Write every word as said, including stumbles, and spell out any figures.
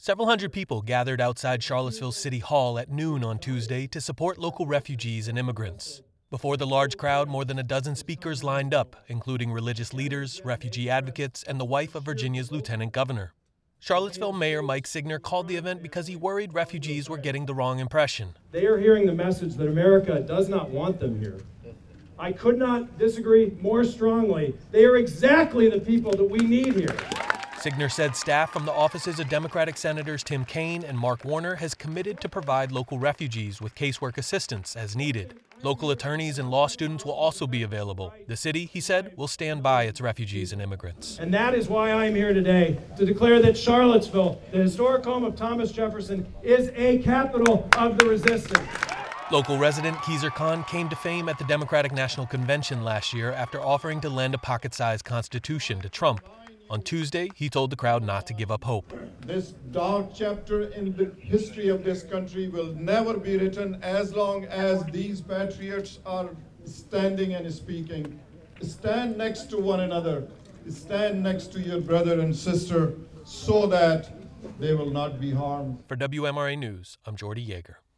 Several hundred people gathered outside Charlottesville City Hall at noon on Tuesday to support local refugees and immigrants. Before the large crowd, more than a dozen speakers lined up, including religious leaders, refugee advocates, and the wife of Virginia's lieutenant governor. Charlottesville Mayor Mike Signer called the event because he worried refugees were getting the wrong impression. They are hearing the message that America does not want them here. I could not disagree more strongly. They are exactly the people that we need here. Signer said staff from the offices of Democratic Senators Tim Kaine and Mark Warner has committed to provide local refugees with casework assistance as needed. Local attorneys and law students will also be available. The city, he said, will stand by its refugees and immigrants. And that is why I'm here today, to declare that Charlottesville, the historic home of Thomas Jefferson, is a capital of the resistance. Local resident Keezer Khan came to fame at the Democratic National Convention last year after offering to lend a pocket-sized constitution to Trump. On Tuesday, he told the crowd not to give up hope. This dark chapter in the history of this country will never be written as long as these patriots are standing and speaking. Stand next to one another. Stand next to your brother and sister so that they will not be harmed. For W M R A News, I'm Jordy Yeager.